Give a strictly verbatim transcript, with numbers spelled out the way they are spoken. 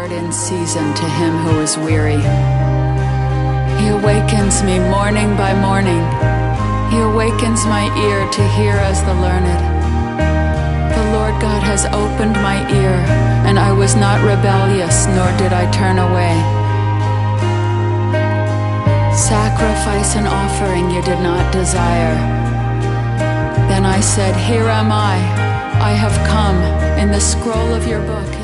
word in season to him who is weary. He awakens me morning by morning. He awakens my ear to hear as the learned. The Lord God has opened my ear, and I was not rebellious, nor did I turn away. Sacrifice and offering you did not desire. Then I said, here am I, I have come. In the scroll of your book